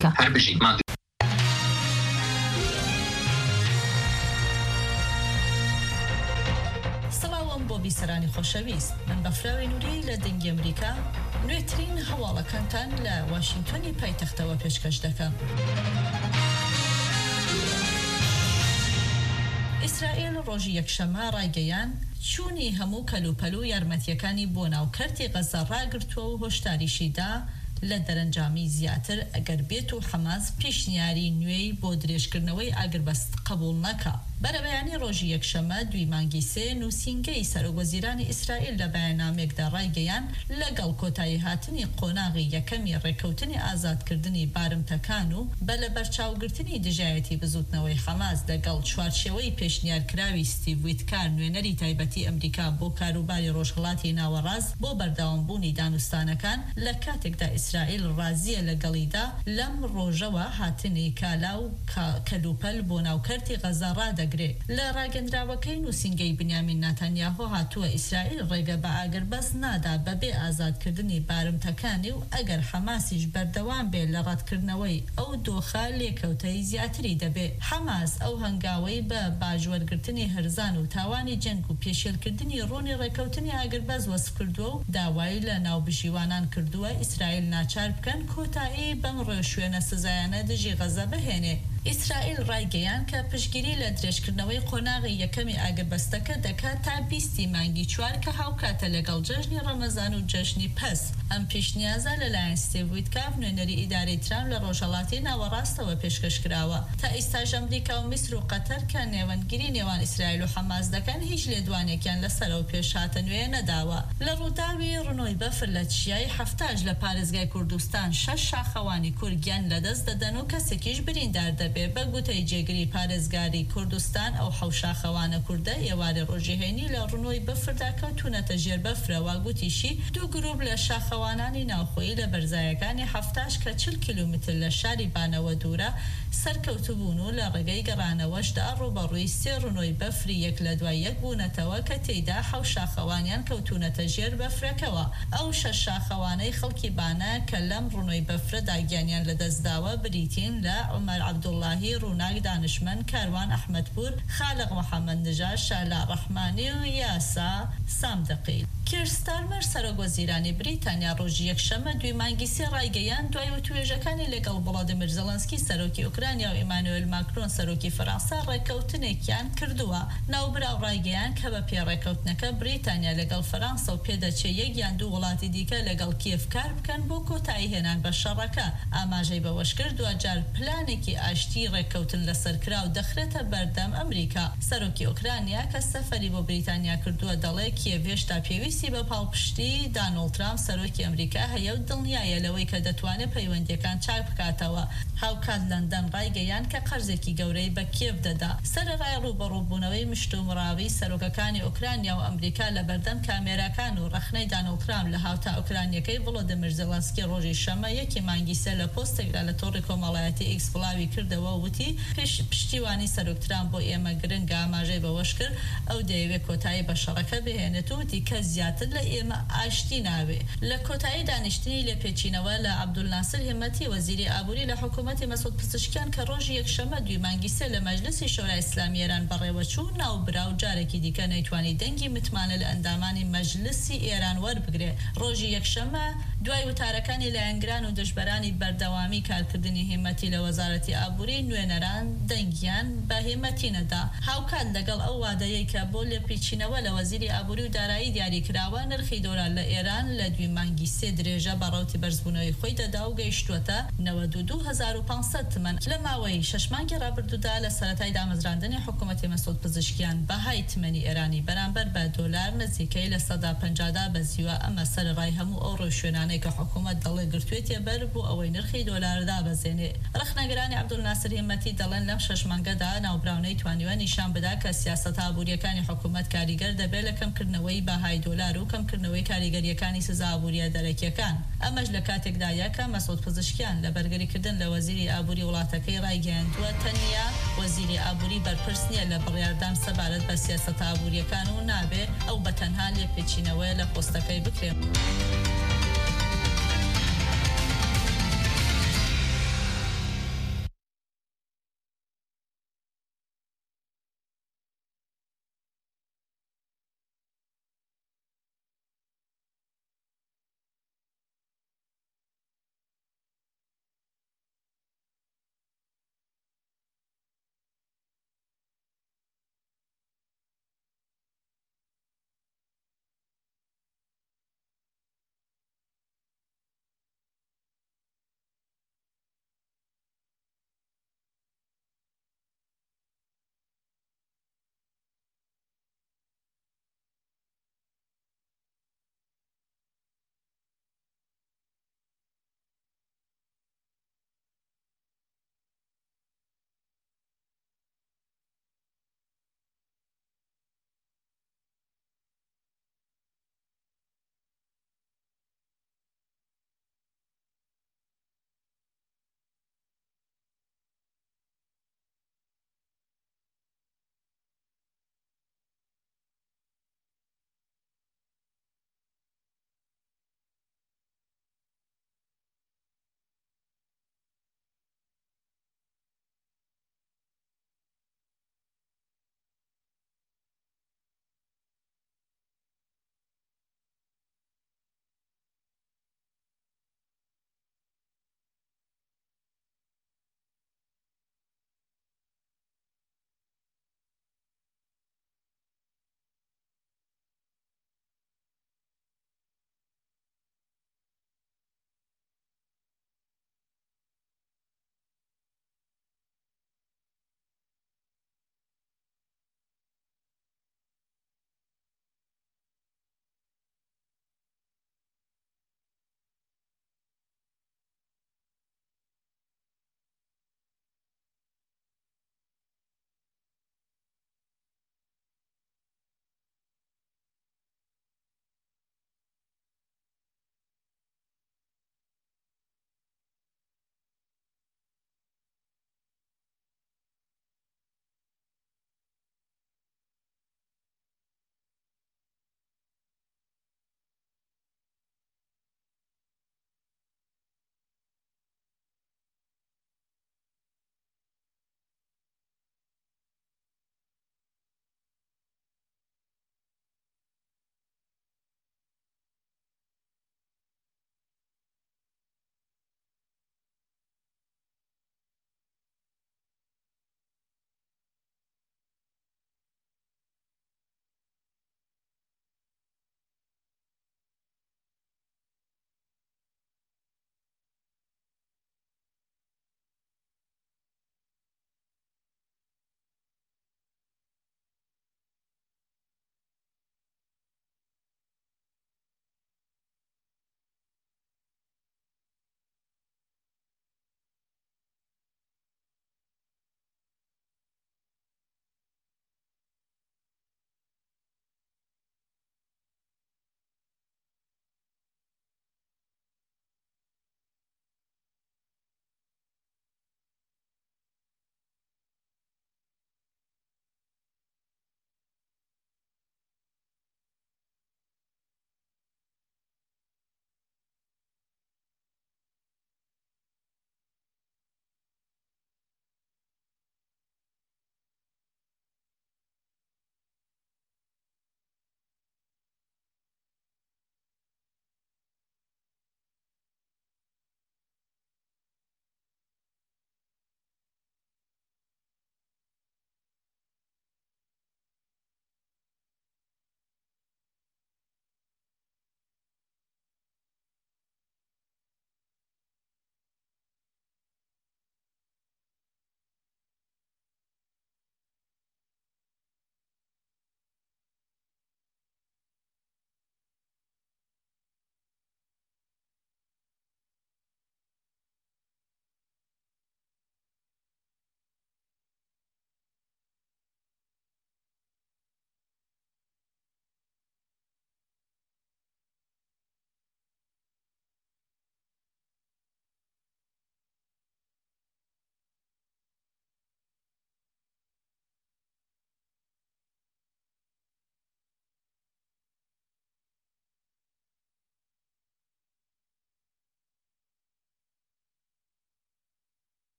سڵاوم بۆ بیسەرانی خۆشەویست من بەفراوی نووری لە دەنگی ئەمریکا نوێترین هەواڵەکانتان لە واشنگتۆنی پایتەختەوە پێشکەش دەکەم. ئیسرائیل ڕۆژی یەکشەممە ڕایگەیان چوونی هەموو کەلوپەلو یارمەتیەکانی بۆ ناوکەرتی غەزە ڕاگرتووە و هۆشداریشیدا لە دەرەنجامی زیاتر ئەگەر بێت و حەماس پێشنیاری نوێی بۆ درێژکردنەوەی ئاگربەست قبول نەکا. بەرەبەیانی ڕۆژی یەکشەممە دوی مانگی سێ نووسینگەی سەرۆکوەزیرانی ئیسرائیل لە بەیاننامێکدا ڕایگەیان لەگەڵ کۆتایی هاتنی قۆناغی یەکەمی ڕێکەوتنی ئازادکردنی بارمتەکان و بە لە بەرچاوگرتنی دژایەتی بزوتنەوەی حەماس لەگەڵ چوارچێوەی پێشنیارکراوی ستیڤ ویتکار نوێنەری تایبەتی ئەمریکا بۆ کاروباری ڕۆژهەڵاتی ناوەڕاست بۆ بەردەوامبوونی دانوستانەکان لە کاتێکدا ئیسرائیل ڕازیە لەگەڵیدا لەم ڕۆژەوە هاتنی کالا و کەلوپەل بۆ ناوکەرتی غەزە ڕادەگرێت. لە ڕاگەندراوەکەی نووسینگەی بنیامین ناتانیاهۆ هاتووە ئیسرائیل ڕێگە بە ئاگربەست نادا بەبێ ئازادکردنی بارمتەکانی و ئەگەر حەماسیش بەردەوام بێت لە ڕەتکردنەوەی ئەو دۆخە لێکەوتەی زیاتری دەبێت. حەماس ئەو هەنگاوەی بە باژوەرگرتنی هەرزان و تاوانی جەنگ و پێشێلکردنی ڕوونی ڕێکەوتنی ئاگربەست وەسف کردووە و داوای لە ناوبژیوانان کردووە ئیسرائیل ناچار بکەن کۆتایی بەم ڕێشوێنە سزایانە دژی غەزە بهێنێ. ئیسرائیل ڕایگەیان کە پشگیری لە درێژکردنەوەی قۆناغی یەکەمی ئاگربەستەکە دەکات تا 20 مانگی چوار کە هاوکاتە لەگەڵ جەژنی ڕەمەزان و جەژنی پەس. ئەم پیشنیازە لەلایەن ستیڤ ویتکاف نوێنەری ئیدارەی ترامپ لە ڕۆژهەڵاتی ناوەڕاستەوە پێشکەشکراوە. تا ئێستاژ ئەمریکا و میسر و قەتەر کە نێوەندگیری نێوان ئیسرائیل و حەماس دەکەن هیچ لێدوانێکیان لەسەرەوە پێشهاتە نوێ نەداوە. لە ڕووداوی ڕنۆی بەفر لە چیای هەفتاش لە پارێزگای کوردستان 6 شاخەوانی کورگیان لەدەست دەدەن و کەسێکیش بریندار دەبێت. بە گوتەی جێگری پارێزگاری کوردستان ئەو حەوشاخەوانە کووردە ئێوارە ڕۆژێهێنی لە ڕنۆی بەفردا کەوتونەتە ژێر بەفرەوە گوتیشی دوو گروپ لە شاخەوانانی ناوخۆیی لە بەرزایەکانی هەفتاش کە 40 کیلومتر لە شاری بانەوە دوورە سەرکەوتبوون و لە ڕێگەی گەڕانەوەشدا ڕوبەڕووی سێ ڕنۆی بەفری یەک لە دوای یەک بوونەتەوە کە تێیدا حەوشاخەوانیان کەوتونەتە ژێر بەفرەکەوە. ئەو شەش شاخەوانەی خەڵکی بانە کە لەم ڕنۆی بەفرەدا گیانیان لەدەستداوە بریتین لە عومەر عەبدوڵڵاهی ڕووناک دانشمەند، کاروان ئەحمەدپور، خالق محەممەد نژاد، شالا ڕەحمانی و یاسا سامدەقی. کیر ستارمەر سەرۆکوەزیرانی بریتانیا ڕۆژی یەکشەممە دوی مانگی سێ ڕایگەیان دوای وتوێژەکانی لەگەڵ ڤڵادیمیر زەلەنسکی سەرۆکی ئوکرانیا و ئیمانوئێل ماکرۆن سەرۆکی فەرەنسا ڕێکەوتنێکیان کردووە. ناوبراو ڕایگەیان کە بە پێڕێکەوتنەکە بریتانیا لەگەڵ فەرەنسا و پێدەچێت یەک یان دوو وڵاتی دیکە لەگەڵ کیف کار بکەن بۆ کۆتایی هێنان بە شەڕەکە. ئاماژەی بەوەش کرد دوجار پلانێکی ئاشتی ڕێکەوتن لەسەرکرا و دەخرێتە بەردەم ئەمریکا. سەرۆکی ئوکرانیا کە سەفەری بۆ بریتانیا کردووە دەڵێ کیف هێشتا پێویستی بە پاڵپشتی دانۆڵد ترامپ سەرۆکی ئەمریکا هەیە و دڵنیایە لەوەی کە دەتوانێت پەیوەندیەکان چاک بکاتەوە. هاوکات لەندەن ڕایگەیان کە قەرزێکی گەورەی بە کیف دەدا. سەرەڕای ڕوبەڕووبوونەوەی مشتومڕاوی سەرۆکەکانی ئوکرانیا و ئەمریکا لە بەردەم کامێراکان و ڕەخنەی دانۆڵد ترامپ لە هاوتا ئوکرانیەکەی ڤڵۆدیمیر زێلەنسکی ڕۆژی شەمە یەکی مانگی سێ لە پۆستێکدا لە تۆڕی کۆمەڵایەتی ئیکس بڵاوی کردەوە وتی پشتیوانی سەرۆک ترامپ بۆ ئێمە گرنگە ئاماژەی بەوەش کرد ئەو دەیەوێت کۆتایی بە شەڕەکە بهێنێت و وتی کەس زیاتر لە ئێمە ئاشتی ناوێ. لە کۆتایی دانیشتنی لێ پێچینەوە لە عەبدولناسر هێمەتی وەزیری ئابووری لە حکوومەتی مەسعود پزیشکیان کە ڕۆژی یەکشەممە دوی مانگی سێ لە مەجلسی شۆرای ئیسلامی ئێران بەڕێوەچوو ناوبراو جارێکی دیکە نەیتوانی دەنگی متمانە لە ئەندامانی مەجلسی ئێران وەربگرێ. ڕۆژی یەکشەممە دوای وتارەکانی لایەنگران و دژبەرانی بەردەوامی کارکردنی هێمەتی لە وەزارەتی ئابووری نوێنەران دەنگیان بە هێمەتی نەدا. هاوکات لەگەڵ ئەو وادەیەی کە بۆ لێپێچینەوە لە وەزیری ئابووری و دارایی دیاریکراوە نرخی دۆلار لە ئێران لە دوی مانگی سێ درێژە بەڕەوتی بەرزبوونەوەی خۆی دەدا و گەیشتووەتە 92,500 تمەن. لە ماوەی 6 مانگی ڕابردوودا لە سەرەتای دامەزراندنی حکوومەتی مەسعود پزیشکیان بەهای تمەنی ئێرانی بەرامبەر بە دۆلار نزیکەی لە 150 بەزیوە. ئەمە سەرڕای هەموو ئەو ڕۆژشوێنانەی کە حکوومەت دەڵێ گرتوێتە بەر بۆ ئەوەی نرخی دۆلار دابەزێنێ. ڕخنەگرانی عەبدولناسر هێمەتی دەڵێن لەم 6 مانگەدا ناوبراونەی توانیوە نیشان بدا کە سیاسەتە ئابووریەکانی حکوومەت کاریگەر دەبێت لە کەمکردنەوەی بەهای دۆلار و کەمکردنەوەی کاریگەریەکانی سزا ئابووریە دەرەکیەکان. ئەمەش لە کاتێکدایە کە مەسعود پزیشکیان لە بەرگەریکردن لە وەزیری ئابووری وڵاتەکەی ڕایگەیاندووە تەنیا وەزیری ئابووری بەرپرس نییە لە بڕیاردان سەبارەت بە سیاسەتە ئابووریەکان و نابێ ئەو بەتەنها لێپێچینەوەی لە پۆستەکەی بکرێت.